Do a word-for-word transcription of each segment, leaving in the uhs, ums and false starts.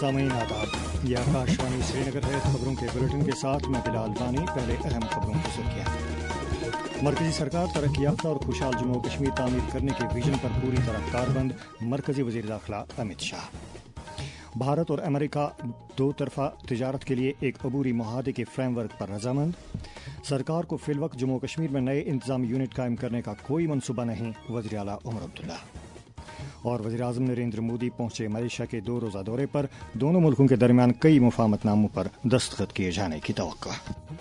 सामीन आदाब, ये आकाशवाणी श्रीनगर है। खबरों के बुलेटिन के साथ मैं बिलाल वानी। पहले अहम खबरों की सुर्खियां। मरकजी सरकार तरक्की याफ्ता और खुशहाल जम्मू कश्मीर तामीर करने के विजन पर पूरी तरह कारबंद, मरकजी वजीर दाखिला अमित शाह। भारत और अमेरिका दो तरफा तिजारत के लिए एक अबूरी मुआहदे के फ्रेमवर्क पर रजामंद। सरकार को फिलवक्त जम्मू कश्मीर में नए इंतजामी यूनिट कायम करने का कोई मनसूबा नहीं, वज़ीर आला उमर अब्दुल्ला। और वज़ीर-ए-आज़म नरेंद्र मोदी पहुंचे मलेशिया के दो रोज़ा दौरे पर। दोनों मुल्कों के दरमियान कई मुफाहमतनामों पर दस्तखत किए जाने की तवक्को।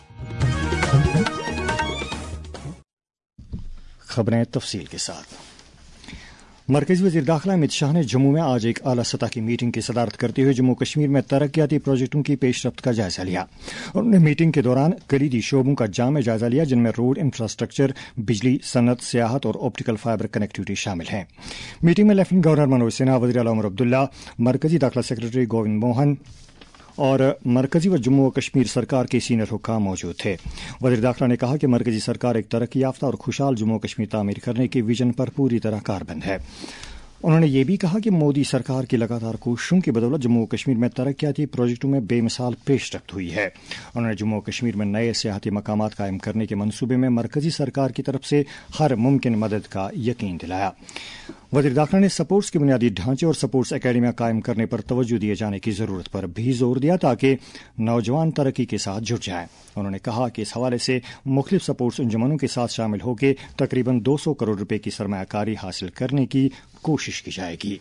खबरें तफसील के साथ। मरकजी वज़ीर दाखिला अमित शाह ने जम्मू में आज एक आला सतह की मीटिंग की सदारत करते हुए जम्मू कश्मीर में तरक्याती प्रोजेक्टों की पेशरफ्त का जायजा लिया। उन्होंने मीटिंग के दौरान कलीदी शोबों का जामे जायजा लिया, जिनमें रोड इंफ्रास्ट्रक्चर, बिजली, सनत, सियाहत और ऑप्टिकल फाइबर कनेक्टिविटी शामिल है। मीटिंग में लेफ्टिनेंट गवर्नर मनोज सिन्हा, वज़ीर आला उमर अब्दुल्ला, मरकजी दाखिला सेक्रेटरी गोविंद मोहन और मरकजी व जम्मू व कश्मीर सरकार के सीनियर हुक्काम मौजूद थे। वज़ीर दाखिला ने कहा कि मरकजी सरकार एक तरक्की याफ्ता और खुशहाल जम्मू कश्मीर तामीर करने के विजन पर पूरी तरह कारबंद है। उन्होंने ये भी कहा कि मोदी सरकार की लगातार कोशिशों की बदौलत जम्मू कश्मीर में तरक्याती प्रोजेक्टों में बेमिसाल पेशरफ्त हुई है। उन्होंने जम्मू कश्मीर में नए सियाहती मकामात कायम करने के मनसूबे में मरकजी सरकार की तरफ से हर मुमकिन मदद का यकीन दिलाया। वज़ीर दाखिला ने स्पोर्ट्स के बुनियादी ढांचे और स्पोर्ट्स अकेडमियां कायम करने पर तवज्जो दिए जाने की जरूरत पर भी जोर दिया, ताकि नौजवान तरक्की के साथ जुट जाएं। उन्होंने कहा कि इस हवाले से मुख्तलिफ स्पोर्ट्स अंजुमनों के साथ शामिल होकर तकरीबन दो सौ करोड़ रुपए की सरमायाकारी हासिल करने की कोशिश की जाएगी।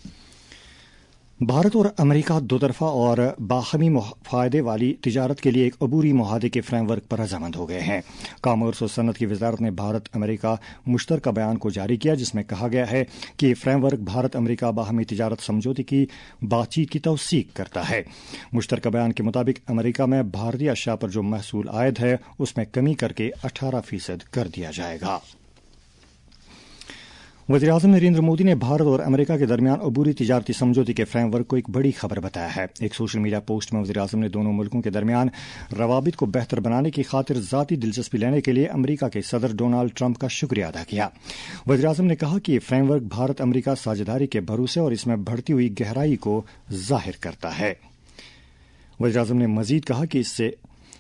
भारत और अमेरिका दो तरफा और बाहमी फायदे वाली तिजारत के लिए एक अबूरी मुआहदे के फ्रेमवर्क पर रजामंद हो गए हैं। कामर्स और सनत की वजारत ने भारत अमेरिका मुश्तरका बयान को जारी किया, जिसमें कहा गया है कि फ्रेमवर्क भारत अमेरिका बाहमी तिजारत समझौते की बातचीत की तौसीक करता है। मुश्तरका बयान के मुताबिक अमेरिका में भारतीय अशिया पर जो महसूल आयद है, उसमें कमी करके अठारह फीसद कर दिया जाएगा। वज़ीर-ए-आज़म नरेंद्र मोदी ने भारत और अमेरिका के दरमियान अबूरी तिजारती समझौते के फ्रेमवर्क को एक बड़ी खबर बताया है। एक सोशल मीडिया पोस्ट में वज़ीर-ए-आज़म ने दोनों मुल्कों के दरमियान रवाबित को बेहतर बनाने की खातिर ज़ाती दिलचस्पी लेने के लिए अमेरिका के सदर डोनाल्ड ट्रंप का शुक्रिया अदा किया। वज़ीर-ए-आज़म ने कहा कि ये फ्रेमवर्क भारत अमेरिका साझेदारी के भरोसे और इसमें बढ़ती हुई गहराई को जाहिर करता है। वज़ीर-ए-आज़म ने मजीद कहा कि इससे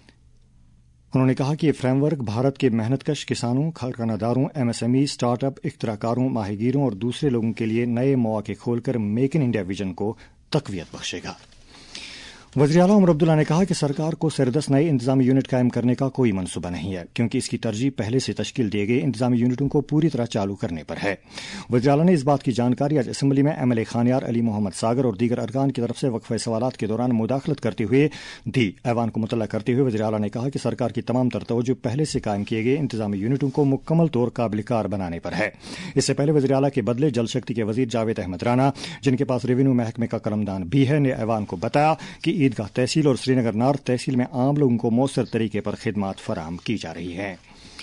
उन्होंने कहा कि ये फ्रेमवर्क भारत के मेहनतकश किसानों, खानादारों, एमएसएमई, स्टार्टअप, इख्तिराकारों, माहिगीरों और दूसरे लोगों के लिए नए मौके खोलकर मेक इन इंडिया विजन को तकवीत बख्शेगा। वज़ीर आला उमर अब्दुल्ला ने कहा कि सरकार को सिरदस नए इंतजामी यूनिट कायम करने का कोई मनसूबा नहीं है, क्योंकि इसकी तरजीह पहले से तश्कील दिए गए इंतजामी यूनिटों को पूरी तरह चालू करने पर है। वज़ीर आला ने इस बात की जानकारी आज असम्बली में M L A Khanyar Ali Mohammad Sagar और दीगर अरकान की तरफ से वक्फे सवालात के दौरान मुदाखलत करते हुए दी। ऐवान को मुतल्ला करते हुए वज़ीर आला ने कहा कि सरकार की तमाम तर तवज्जो पहले से कायम किए गए इंतजामी यूनिटों को मुकम्मल तौर काबिल कार बनाने पर है। इससे पहले वज़ीर आला के बदले जल शक्ति के वज़ीर जावेद अहमद राना, जिनके पास रेवेन्यू महकमे का कलमदान भी है, ने ऐवान को बताया कि ईदगाह तहसील और श्रीनगर नॉर्थ तहसील में आम लोगों को मौसर तरीके पर खिदमात फराहम की जा रही है।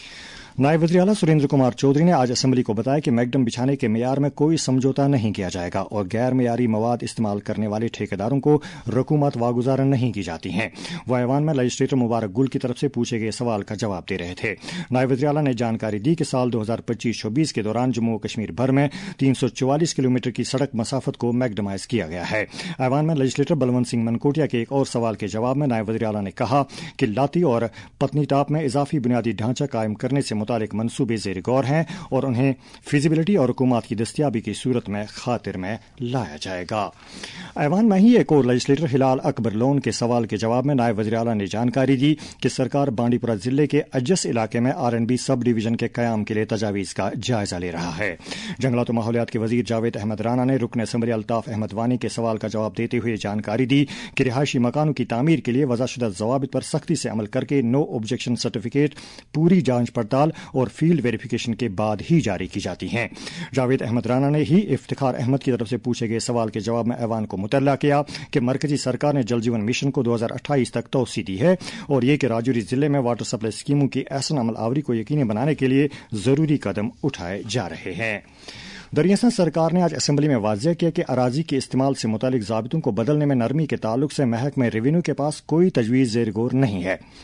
नायब वज़ीर आला सुरेंद्र कुमार चौधरी ने आज असम्बली को बताया कि मैकडम बिछाने के मेयार में कोई समझौता नहीं किया जाएगा और गैर मेयारी मवाद इस्तेमाल करने वाले ठेकेदारों को रकूमत वागुजार नहीं की जाती हैं। वह ऐवान में लेजिस्लेटर मुबारक गुल की तरफ से पूछे गए सवाल का जवाब दे रहे थे। नायब वज़ीर आला ने जानकारी दी कि साल दो हजार पच्चीस छब्बीस के दौरान जम्मू कश्मीर भर में तीन सौ चौवालीस किलोमीटर की सड़क मसाफत को मैकडमाइज किया गया है। ऐवान में लेजिस्लेटर बलवंत सिंह मनकोटिया के एक और सवाल के जवाब में नायब वज़ीर आला ने कहा कि लाती और पत्नीटाप में इजाफी बुनियादी ढांचा कायम करने से मुतालिक मनसूबे ज़ेर गौर हैं और उन्हें फिजिबिलिटी और हुकूमत की दस्तियाबी की सूरत में खातिर में लाया जाएगा। ऐवान में ही एक और लेजिस्लेटर हिलाल अकबर लोन के सवाल के जवाब में नायब वज़ीर आला ने जानकारी दी कि सरकार बांडीपुरा जिले के अजस इलाके में R N B subdivision के कयाम के लिए तजावीज़ का जायजा ले रहा है। जंगलात और माहौलियात के वज़ीर जावेद अहमद राना ने रुकन असम्बली अल्ताफ अहमद वानी के सवाल का जवाब देते हुए जानकारी दी कि रिहायशी मकानों की तामीर के लिए वज़ाशुदा ज़वाबित पर सख्ती से अमल करके नो ऑब्जेक्शन सर्टिफिकेट पूरी जांच पड़ताल और फील्ड वेरिफिकेशन के बाद ही जारी की जाती हैं। जावेद अहमद राना ने ही इफ्तिखार अहमद की तरफ से पूछे गए सवाल के जवाब में ऐवान को मुतल्ला किया कि मरकजी सरकार ने जल जीवन मिशन को दो हजार अट्ठाईस तक तौसी दी है और ये कि राजौरी जिले में वाटर सप्लाई स्कीमों की एहसन अमल आवरी को यकीनी बनाने के लिए जरूरी कदम उठाए जा रहे हैं। दरियासर सरकार ने आज असम्बली में वाज़ेह किया कि अराजी के इस्तेमाल से मुतालिक ज़ाबितों को बदलने में नरमी के ताल्लुक से महकमे रेवेन्यू के पास कोई तजवीज़ ज़ेर गौर नहीं है।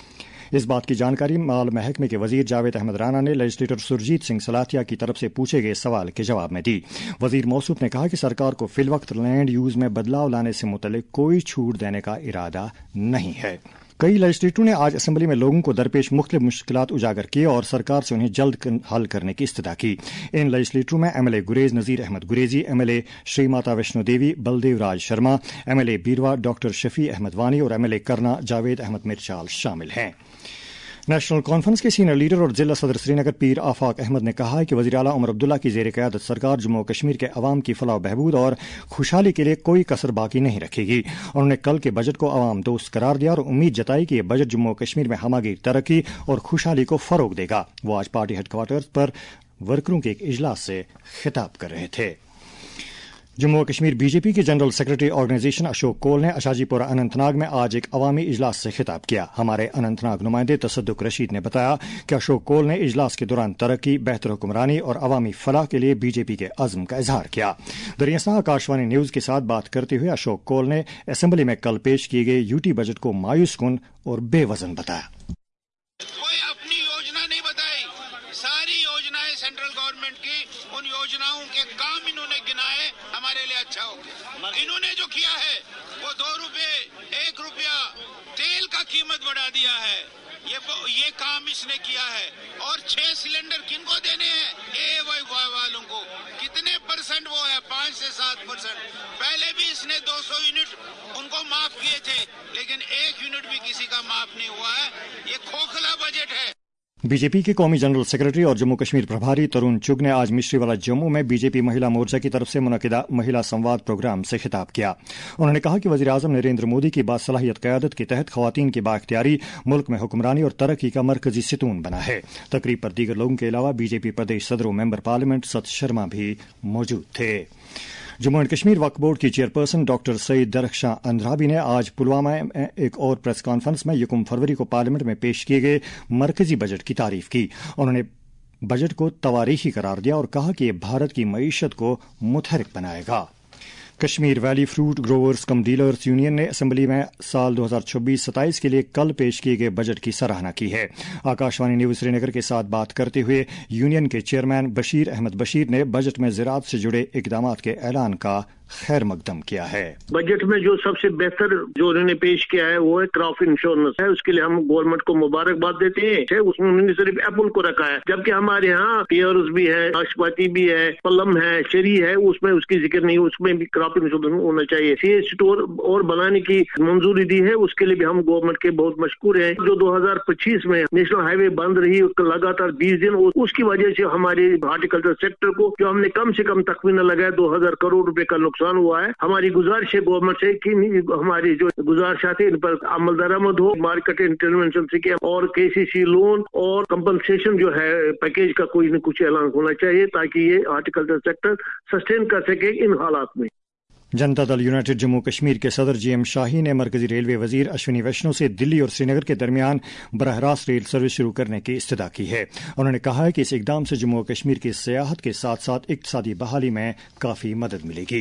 इस बात की जानकारी माल महकमे के वजीर जावेद अहमद राना ने लेजिस्लेटर सुरजीत सिंह सलाथिया की तरफ से पूछे गए सवाल के जवाब में दी। वजीर मौसूफ ने कहा कि सरकार को फिलवक्त लैंड यूज में बदलाव लाने से मुतल्लिक कोई छूट देने का इरादा नहीं है। कई लेजिस्लेटरों ने आज असेंबली में लोगों को दरपेश मुख्तलिफ मुश्किलात उजागर किए और सरकार से उन्हें जल्द हल करने की इस्तदा की। इन लेजिस्लेटरों में MLA Gurez Nazir Ahmad Gurezi, MLA Shri Mata Vaishno Devi Baldev Raj Sharma, MLA Beerwah doctor Shafi Ahmad Wani और एमएलए करना जावेद अहमद मिर्चाल शामिल हैं। नेशनल कॉन्फ्रेंस के सीनियर लीडर और जिला सदर श्रीनगर पीर आफाक अहमद ने कहा है कि वज़ीर आला उमर अब्दुल्ला की ज़ेर क़यादत सरकार जम्मू कश्मीर के अवाम की फलाह बहबूद और खुशहाली के लिए कोई कसर बाकी नहीं रखेगी। उन्होंने कल के बजट को अवाम दोस्त करार दिया और उम्मीद जताई कि यह बजट जम्मू कश्मीर में हमागीर तरक्की और खुशहाली को फ़रोग देगा। वो आज पार्टी हेडक्वार्टर्स पर वर्करों के एक इजलास से खिताब कर रहे थे। जम्मू कश्मीर बीजेपी के general secretary organisation Ashok Koul ने अशाजीपुरा अनंतनाग में आज एक अवामी इजलास से खिताब किया। हमारे अनंतनाग नुमाइंदे तसद्दुक रशीद ने बताया कि अशोक कोल ने इजलास के दौरान तरक्की, बेहतर हुक्मरानी और अवामी फलाह के लिए बीजेपी के अज़्म का इजहार किया। दरियासा आकाशवाणी न्यूज के साथ बात करते हुए अशोक कोल ने असेंबली में कल पेश किए गए यूटी बजट को मायूस कुन और बेवजन बताया। कोई अपनी योजना नहीं बताई, सारी योजनाएं सेंट्रल गवर्नमेंट की, उन योजनाओं के काम इन्होंने गिनाए, हमारे लिए अच्छा हो गया। इन्होंने जो किया है वो दो रुपए एक रुपया तेल का कीमत बढ़ा दिया है, ये ये काम इसने किया है। और छह सिलेंडर किनको देने हैं? ए वाई वालों को। कितने परसेंट वो है? पांच से सात परसेंट। पहले भी इसने दो सौ यूनिट उनको माफ किए थे, लेकिन एक यूनिट भी किसी का माफ नहीं हुआ है। ये खोखला बजट है। बीजेपी के कौमी जनरल सेक्रेटरी और जम्मू कश्मीर प्रभारी तरुण चुग ने आज मिश्रीवाला जम्मू में बीजेपी महिला मोर्चा की तरफ से मुनक़िदा महिला संवाद प्रोग्राम से खिताब किया। उन्होंने कहा कि वज़ीर आज़म नरेंद्र मोदी की बासलाहियत क़यादत के तहत ख़वातीन की बाख्तियारी मुल्क में हुक्मरानी और तरक्की का मरकजी सितून बना है। तकरीब पर दीगर लोगों के अलावा बीजेपी प्रदेश सदर और मेंबर पार्लियामेंट सत शर्मा भी मौजूद थे। जम्मू एंड कश्मीर वक्फ बोर्ड की चेयरपर्सन डॉक्टर सईद दरख्शां अंद्राबी ने आज पुलवामा में एक और प्रेस कॉन्फ्रेंस में यकम फरवरी को पार्लियामेंट में पेश किए गए मरकजी बजट की तारीफ की। उन्होंने बजट को तवारीखी करार दिया और कहा कि यह भारत की मईशत को मुतहरिक बनाएगा। Kashmir valley fruit growers cum dealers union ने असेंबली में साल दो हज़ार छब्बीस सत्ताईस के लिए कल पेश किए गए बजट की सराहना की है। आकाशवाणी न्यूज श्रीनगर के साथ बात करते हुए यूनियन के चेयरमैन बशीर अहमद बशीर ने बजट में ज़राअत से जुड़े इक़दामात के ऐलान का खैर मकदम किया है। बजट में जो सबसे बेहतर जो उन्होंने पेश किया है वो है क्रॉप इंश्योरेंस है, उसके लिए हम गवर्नमेंट को मुबारकबाद देते हैं। उसमें उन्होंने सिर्फ एप्पल को रखा है, जबकि हमारे यहाँ पियर्स भी है, नाशपाती भी है, पलम है, चेरी है, उसमें उसकी जिक्र नहीं, उसमें भी क्रॉप इंश्योरेंस होना चाहिए। सी स्टोर और बनाने की मंजूरी दी है, उसके लिए भी हम गवर्नमेंट के बहुत मशकूर हैं। जो दो हजार पच्चीस में नेशनल हाईवे बंद रही लगातार बीस दिन, उसकी वजह से हमारे हार्टिकल्चर सेक्टर को जो हमने कम से कम तखमीना लगाया दो हजार करोड़ रुपए का नुकसान हुआ है। हमारी गुजारिश है गवर्नमेंट से कि हमारी जो गुजारिशात है इन पर अमल दरामद हो, मार्केट इंटरवेंशन से किया और केसीसी लोन और कंपनसेशन जो है पैकेज का कोई न कुछ ऐलान होना चाहिए ताकि ये हार्टिकल्चर सेक्टर सस्टेन कर सके इन हालात में। जनता दल यूनाइटेड जम्मू कश्मीर के सदर जी एम शाही ने मरकजी रेलवे वजीर अश्विनी वैष्णव से दिल्ली और श्रीनगर के दरमियान बरह रास्त रेल सर्विस शुरू करने की इस्तदा की है। उन्होंने कहा है कि इस इकदाम से जम्मू कश्मीर की सियाहत के साथ साथ इक्तिसादी बहाली में काफी मदद मिलेगी।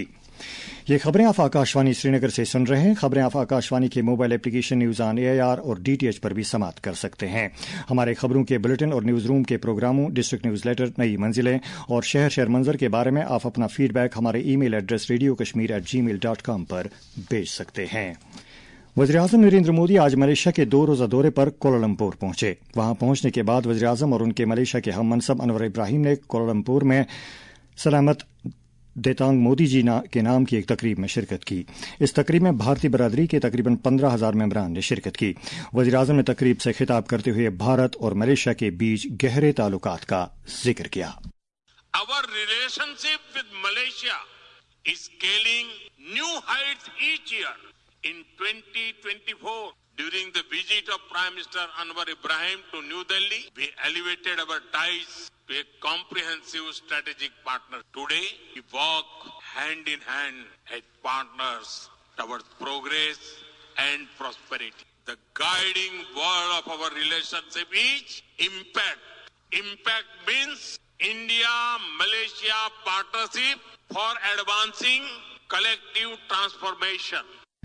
ये खबरें आप आकाशवाणी श्रीनगर से सुन रहे हैं। खबरें आप आकाशवाणी के mobile application news on AIR और डीटीएच पर भी समाप्त कर सकते हैं। हमारे खबरों के बुलेटिन और न्यूज रूम के प्रोग्रामों, डिस्ट्रिक्ट न्यूज लेटर, नई मंजिलें और शहर शहर मंजर के बारे में आप अपना फीडबैक हमारे email address radio Kashmir at Gmail dot com पर भेज सकते हैं। वज़ीर आज़म नरेंद्र मोदी आज मलेशिया के दो रोज़ा दौरे पर कोलालंपुर पहुंचे। वहां पहुंचने के बाद वज़ीर आज़म और उनके मलेशिया के हम मनसब अनवर इब्राहिम ने कोलालंपुर में सलामत देतांग मोदी जी ना के नाम की एक तकरीब में शिरकत की। इस तकरीब में भारतीय बरादरी के तकरीबन पंद्रह हजार मेंबरान ने शिरकत की। वज़ीर आज़म ने तकरीब से खिताब करते हुए भारत और मलेशिया के बीच गहरे ताल्लुकात का जिक्र किया। Our relationship with Malaysia is scaling new heights each year. In twenty twenty-four, during the visit of Prime Minister Anwar Ibrahim to New Delhi, we elevated our ties to a comprehensive strategic partner. Today, we walk hand in hand as partners towards progress and prosperity. The guiding word of our relationship is impact. Impact means India-Malaysia partnership for advancing collective transformation.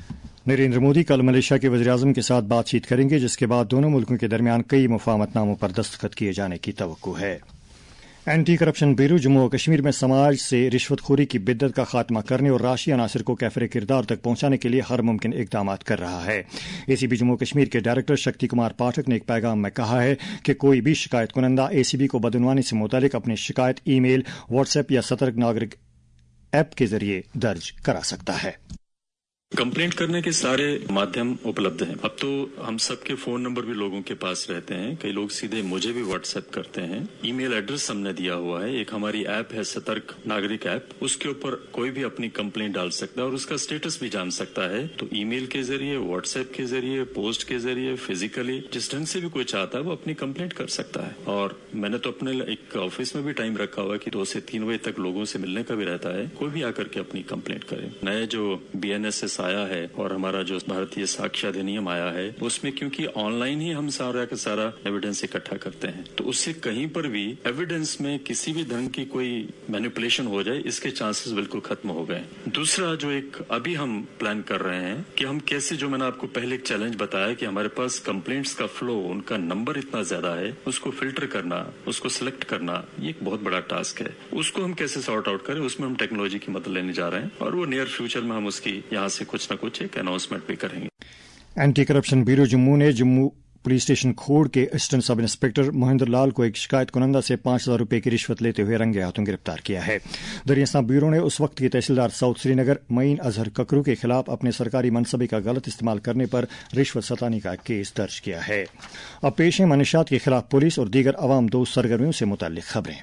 Narendra Modi कल Malaysia के वज़ीर-ए-आज़म के साथ बातचीत करेंगे, जिसके बाद दोनों मुल्कों के दरमियान कई मुफाहमतनामों पर दस्तखत किए जाने की तवक्को है। एंटी करप्शन ब्यूरो जम्मू और कश्मीर में समाज से रिश्वतखोरी की बिद्दत का खात्मा करने और राशि अनासर को कैफरे किरदार तक पहुंचाने के लिए हर मुमकिन इकदाम कर रहा है। एसीबी जम्मू कश्मीर के डायरेक्टर शक्ति कुमार पाठक ने एक पैगाम में कहा है कि कोई भी शिकायत कुनंदा एसीबी को बदनवानी से मुतालिक अपनी शिकायत ई मेल, व्हाट्सएप या सतर्क नागरिक ऐप के जरिए दर्ज करा सकता है। कंप्लेंट करने के सारे माध्यम उपलब्ध हैं। अब तो हम सबके फोन नंबर भी लोगों के पास रहते हैं। कई लोग सीधे मुझे भी व्हाट्सएप करते हैं। ईमेल एड्रेस हमने दिया हुआ है। एक हमारी ऐप है सतर्क नागरिक ऐप, उसके ऊपर कोई भी अपनी कंप्लेंट डाल सकता है और उसका स्टेटस भी जान सकता है। तो ईमेल के जरिए, व्हाट्सएप के जरिए, पोस्ट के जरिए, फिजिकली जिस ढंग से भी कोई चाहता है वो अपनी कंप्लेंट कर सकता है। और मैंने तो अपने एक ऑफिस में भी टाइम रखा हुआ है कि दो से तीन बजे तक लोगों से मिलने का भी रहता है। कोई भी आकर के अपनी कंप्लेंट करे। नए जो बीएनएसएस आया है और हमारा जो भारतीय साक्ष्य अधिनियम आया है, उसमें क्योंकि ऑनलाइन ही हम सारा का सारा एविडेंस इकट्ठा करते हैं, तो उससे कहीं पर भी एविडेंस में किसी भी ढंग की कोई मैनिपुलेशन हो जाए, इसके चांसेस बिल्कुल खत्म हो गए। दूसरा जो एक अभी हम प्लान कर रहे हैं कि हम कैसे, जो मैंने आपको पहले एक चैलेंज बताया कि हमारे पास कंप्लेंट्स का फ्लो, उनका नंबर इतना ज्यादा है, उसको फिल्टर करना, उसको सिलेक्ट करना, ये एक बहुत बड़ा टास्क है। उसको हम कैसे सॉर्ट आउट करें, उसमें हम टेक्नोलॉजी की मदद लेने जा रहे हैं और वो नियर फ्यूचर में हम उसकी यहाँ से कुछ न कुछ एक अनाउंसमेंट भी करेंगे। एंटी करप्शन ब्यूरो जम्मू ने जम्मू पुलिस स्टेशन खोड़ के असिस्टेंट सब इंस्पेक्टर मोहिंदर लाल को एक शिकायत कुनंदा से पांच हजार रुपए की रिश्वत लेते हुए रंगे हाथों गिरफ्तार किया है। दरियास्ता ब्यूरो ने उस वक्त के तहसीलदार साउथ श्रीनगर मईन अजहर ककरू के खिलाफ अपने सरकारी मनसबे का गलत इस्तेमाल करने पर रिश्वत सतानी का केस दर्ज किया है। अब पेश है मनुष्यात के खिलाफ पुलिस और दीगर अवाम दोस्त सरगर्मियों से मुताल्लिक खबरें।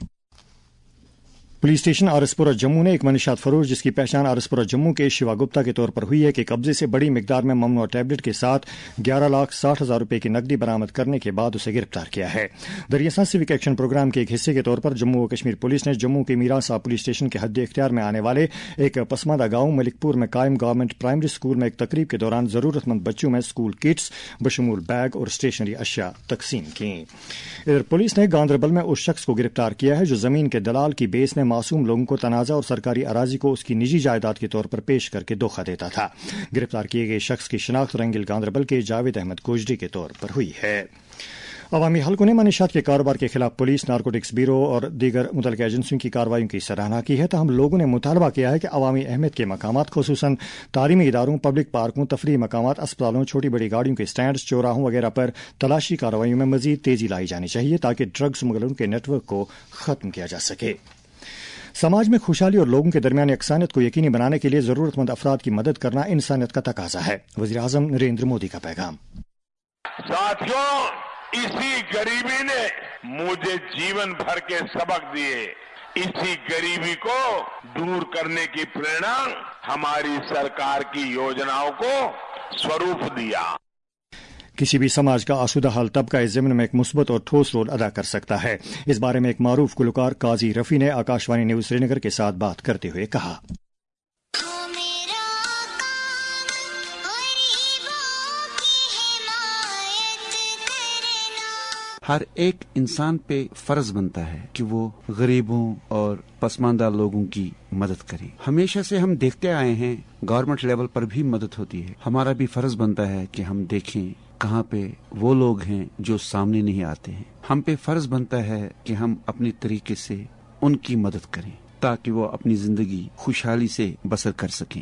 पुलिस स्टेशन आरएसपुरा जम्मू ने एक मनीषात फरोश, जिसकी पहचान आरएसपुरा जम्मू के शिवा गुप्ता के तौर पर हुई है, कि कब्जे से बड़ी मिकदार में ममनुआ टैबलेट के साथ ग्यारह लाख साठ हजार रुपए की नकदी बरामद करने के बाद उसे गिरफ्तार किया है। दरियासा सिविक एक्शन प्रोग्राम के एक हिस्से के तौर पर जम्मू और कश्मीर पुलिस ने जम्मू के मीरा साहब पुलिस स्टेशन के हद इख्तियार में आने वाले एक पसमानदा गांव मलिकपुर में कायम गवर्नमेंट प्राइमरी स्कूल में एक तकरीब के दौरान जरूरतमंद बच्चों में स्कूल किट्स बशमूल बैग और स्टेशनरी अशिया तकसीम की। इधर पुलिस ने गांधरबल में उस शख्स को गिरफ्तार किया है जो जमीन के दलाल की बेस में मासूम लोगों को तनाजा और सरकारी अराजी को उसकी निजी जायदाद के तौर पर पेश करके धोखा देता था। गिरफ्तार किए गए शख्स की शिनाख्त रंगिल गांधरबल के जावेद अहमद गोजरी के तौर पर हुई है। अवामी हलकों ने मनीषात के कारोबार के खिलाफ पुलिस, नारकोटिक्स ब्यूरो और दीगर मुतल्लिका एजेंसियों की कार्रवाइयों की सराहना की है। तहम लोगों ने मुतालबा किया है कि अवामी अहमियत के मकामात, खुसूसन तालीमी इदारों, पब्लिक पार्कों, तफरीही मकामात, अस्पतालों, छोटी बड़ी गाड़ियों के स्टैंड, चौराहों वगैरह पर तलाशी कार्रवाइयों में मजीद तेजी लाई जानी चाहिए ताकि ड्रग स्मगलरों के नेटवर्क को खत्म किया जा सके। समाज में खुशहाली और लोगों के दरमियान यकसानियत को यकीनी बनाने के लिए जरूरतमंद अफराद की मदद करना इंसानियत का तकाजा है। वज़ीर आज़म नरेंद्र मोदी का पैगाम। साथियों, इसी गरीबी ने मुझे जीवन भर के सबक दिए। इसी गरीबी को दूर करने की प्रेरणा हमारी सरकार की योजनाओं को स्वरूप दिया। किसी भी समाज का आसूदा हाल तबका इस ज़िम्न में एक मुस्बत और ठोस रोल अदा कर सकता है। इस बारे में एक मारूफ गुलकार काजी रफी ने आकाशवाणी न्यूज श्रीनगर के साथ बात करते हुए कहा, हर एक इंसान पे फर्ज बनता है कि वो गरीबों और पसमानदा लोगों की मदद करे। हमेशा से हम देखते आए हैं गवर्नमेंट लेवल पर भी मदद होती है। हमारा भी फर्ज बनता है कि हम देखें कहाँ पे वो लोग हैं जो सामने नहीं आते हैं। हम पे फर्ज बनता है कि हम अपनी तरीके से उनकी मदद करें ताकि वो अपनी जिंदगी खुशहाली से बसर कर सकें।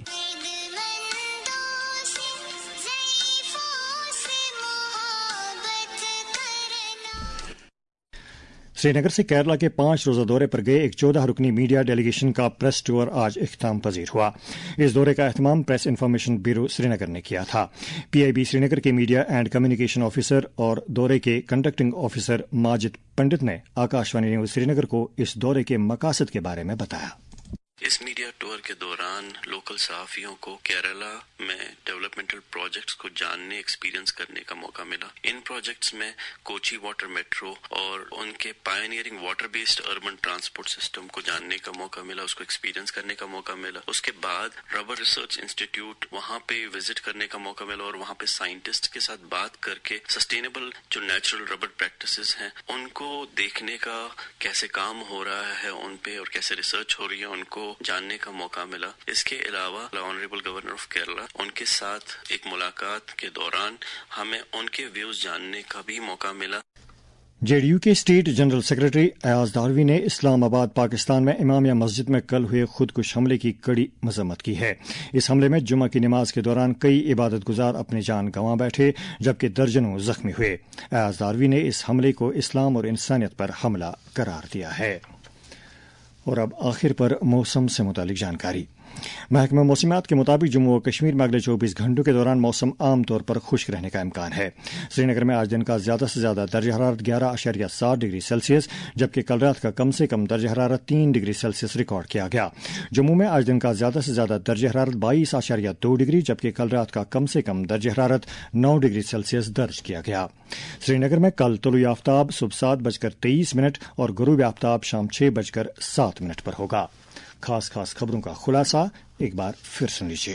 श्रीनगर से केरला के पांच रोजा दौरे पर गए एक चौदह रुकनी मीडिया डेलीगेशन का प्रेस टूर आज इख्तिताम पजीर हुआ। इस दौरे का एहतमाम प्रेस इन्फॉर्मेशन ब्यूरो श्रीनगर ने किया था। पीआईबी श्रीनगर के मीडिया एंड कम्युनिकेशन ऑफिसर और दौरे के कंडक्टिंग ऑफिसर माजिद पंडित ने आकाशवाणी न्यूज श्रीनगर को इस दौरे के मकासद के बारे में बताया। इस मीडिया टूर के दौरान लोकल सहाफियों को केरला में डेवलपमेंटल प्रोजेक्ट्स को जानने, एक्सपीरियंस करने का मौका मिला। इन प्रोजेक्ट्स में कोची वाटर मेट्रो और उनके pioneering water based urban transport system को जानने का मौका मिला, उसको एक्सपीरियंस करने का मौका मिला। उसके बाद रबर रिसर्च इंस्टीट्यूट, वहाँ पे विजिट करने का मौका मिला और वहाँ पे साइंटिस्ट के साथ बात करके सस्टेनेबल जो नेचुरल रबर प्रैक्टिसेस हैं उनको देखने का, कैसे काम हो रहा है उन पे और कैसे रिसर्च हो रही है उनको کو جاننے کا موقع ملا. اس کے علاوہ آنریبل گورنر آف کیرلا، ان کے ساتھ ایک ملاقات کے دوران ہمیں ان کے ویوز جاننے کا بھی موقع ملا. جے ڈی یو کے state general secretary Ayaz Darvi نے اسلام آباد پاکستان میں امامیہ مسجد میں کل ہوئے خودکش حملے کی کڑی مذمت کی ہے. اس حملے میں جمعہ کی نماز کے دوران کئی عبادت گزار اپنی جان گنوا بیٹھے جبکہ درجنوں زخمی ہوئے. ایاز داروی نے اس حملے کو اسلام اور انسانیت پر حملہ قرار دیا ہے. اور اب آخر پر موسم سے متعلق جانکاری. محکمہ موسمیات کے مطابق جموں و کشمیر میں اگلے چوبیس گھنٹوں کے دوران موسم عام طور پر خشک رہنے کا امکان ہے. سری نگر میں آج دن کا زیادہ سے زیادہ درجہ حرارت گیارہ اشاریہ سات ڈگری سیلسیس جبکہ کل رات کا کم سے کم درجہ حرارت تین ڈگری سیلسیس ریکارڈ کیا گیا. جموں میں آج دن کا زیادہ سے زیادہ درجہ حرارت بائیس اشاریہ دو ڈگری جبکہ کل رات کا کم سے کم درجہ حرارت نو ڈگری سیلسیس درج کیا گیا. سری نگر میں کل طلوع آفتاب صبح سات بج کر تیئیس منٹ اور غروب آفتاب شام چھ بج کر سات منٹ پر ہوگا. خاص خاص خبروں کا خلاصہ ایک بار پھر سن لیجیے.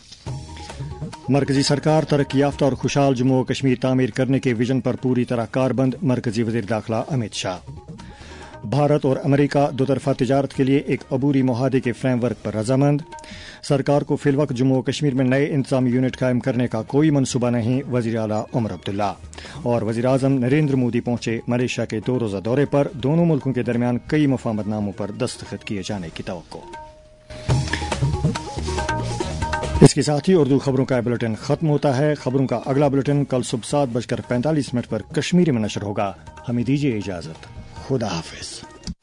مرکزی سرکار ترقی یافتہ اور خوشحال جموں و کشمیر تعمیر کرنے کے ویژن پر پوری طرح کاربند. مرکزی وزیر داخلہ امت شاہ. بھارت اور امریکہ دو طرفہ تجارت کے لیے ایک عبوری معاہدے کے فریم ورک پر رضامند. سرکار کو فی الوقت جموں و کشمیر میں نئے انتظامی یونٹ قائم کرنے کا کوئی منصوبہ نہیں. وزیر اعلیٰ عمر عبداللہ. اور وزیر اعظم نریندر مودی پہنچے ملیشیا کے دو روزہ دورے پر. دونوں ملکوں کے درمیان کئی مفاہمت ناموں پر دستخط کیے جانے کی توقع. اس کے ساتھ ہی اردو خبروں کا بلیٹن ختم ہوتا ہے. خبروں کا اگلا بلیٹن کل صبح سات بج کر پینتالیس منٹ پر کشمیری میں نشر ہوگا. ہمیں دیجیے اجازت. خدا حافظ.